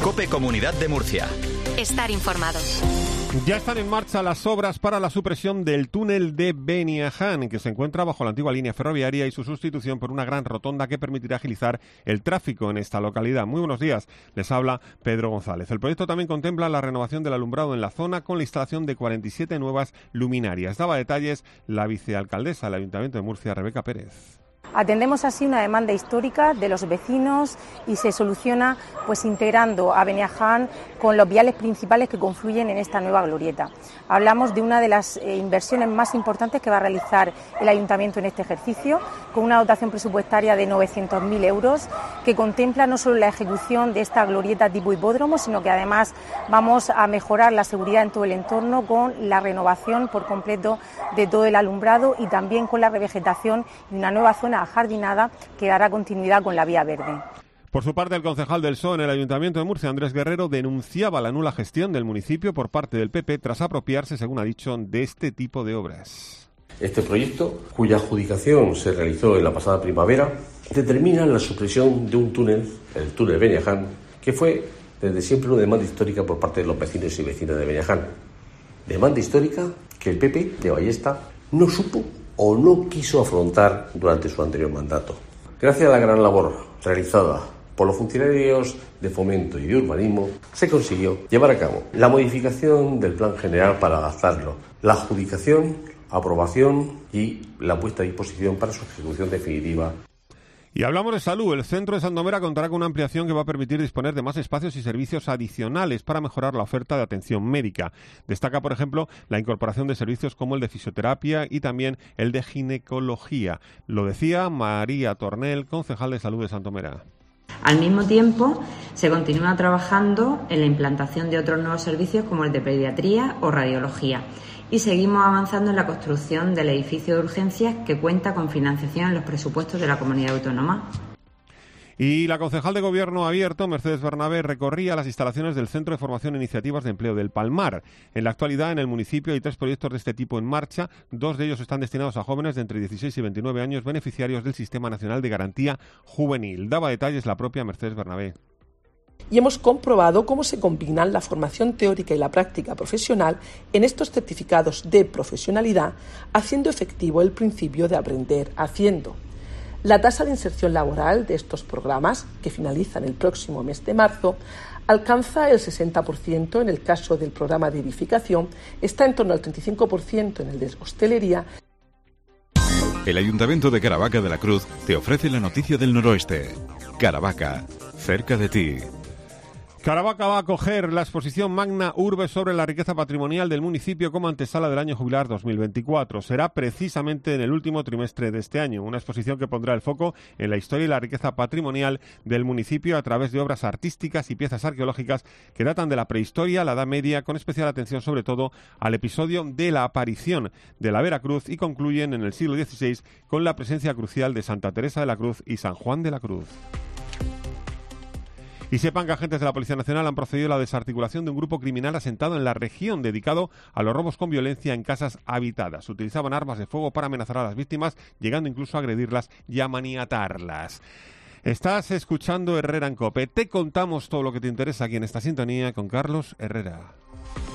COPE Comunidad de Murcia. Estar informado. Ya están en marcha las obras para la supresión del túnel de Beniaján, que se encuentra bajo la antigua línea ferroviaria, y su sustitución por una gran rotonda que permitirá agilizar el tráfico en esta localidad. Muy buenos días, les habla Pedro González. El proyecto también contempla la renovación del alumbrado en la zona con la instalación de 47 nuevas luminarias. Daba detalles la vicealcaldesa del Ayuntamiento de Murcia, Rebeca Pérez. Atendemos así una demanda histórica de los vecinos y se soluciona integrando a Beniaján con los viales principales que confluyen en esta nueva glorieta. Hablamos de una de las inversiones más importantes que va a realizar el Ayuntamiento en este ejercicio, con una dotación presupuestaria de 900.000 euros, que contempla no solo la ejecución de esta glorieta tipo hipódromo, sino que además vamos a mejorar la seguridad en todo el entorno con la renovación por completo de todo el alumbrado y también con la revegetación y una nueva zona ajardinada que dará continuidad con la vía verde. Por su parte, el concejal del PSOE en el Ayuntamiento de Murcia, Andrés Guerrero, denunciaba la nula gestión del municipio por parte del PP tras apropiarse, según ha dicho, de este tipo de obras. Este proyecto, cuya adjudicación se realizó en la pasada primavera, determina la supresión de un túnel, el túnel Beniaján, que fue desde siempre una demanda histórica por parte de los vecinos y vecinas de Beniaján. Demanda histórica que el PP de Ballesta no supo o no quiso afrontar durante su anterior mandato. Gracias a la gran labor realizada por los funcionarios de Fomento y de Urbanismo, se consiguió llevar a cabo la modificación del plan general para adaptarlo, la adjudicación, aprobación y la puesta a disposición para su ejecución definitiva. Y hablamos de salud. El centro de Sandomera contará con una ampliación que va a permitir disponer de más espacios y servicios adicionales para mejorar la oferta de atención médica. Destaca, por ejemplo, la incorporación de servicios como el de fisioterapia y también el de ginecología. Lo decía María Tornel, concejal de salud de Sandomera. Al mismo tiempo, se continúa trabajando en la implantación de otros nuevos servicios como el de pediatría o radiología. Y seguimos avanzando en la construcción del edificio de urgencias que cuenta con financiación en los presupuestos de la comunidad autónoma. Y la concejal de Gobierno Abierto, Mercedes Bernabé, recorría las instalaciones del Centro de Formación e Iniciativas de Empleo del Palmar. En la actualidad, en el municipio hay 3 proyectos de este tipo en marcha. 2 de ellos están destinados a jóvenes de entre 16 y 29 años, beneficiarios del Sistema Nacional de Garantía Juvenil. Daba detalles la propia Mercedes Bernabé. Y hemos comprobado cómo se combinan la formación teórica y la práctica profesional en estos certificados de profesionalidad, haciendo efectivo el principio de aprender haciendo. La tasa de inserción laboral de estos programas, que finalizan el próximo mes de marzo, alcanza el 60% en el caso del programa de edificación, está en torno al 35% en el de hostelería. El Ayuntamiento de Caravaca de la Cruz te ofrece la noticia del noroeste. Caravaca, cerca de ti. Caravaca va a acoger la exposición Magna Urbe sobre la riqueza patrimonial del municipio como antesala del año jubilar 2024. Será precisamente en el último trimestre de este año, una exposición que pondrá el foco en la historia y la riqueza patrimonial del municipio a través de obras artísticas y piezas arqueológicas que datan de la prehistoria, la Edad Media, con especial atención sobre todo al episodio de la aparición de la Veracruz, y concluyen en el siglo XVI con la presencia crucial de Santa Teresa de la Cruz y San Juan de la Cruz. Y sepan que agentes de la Policía Nacional han procedido a la desarticulación de un grupo criminal asentado en la región dedicado a los robos con violencia en casas habitadas. Utilizaban armas de fuego para amenazar a las víctimas, llegando incluso a agredirlas y a maniatarlas. Estás escuchando Herrera en COPE. Te contamos todo lo que te interesa aquí en esta sintonía con Carlos Herrera.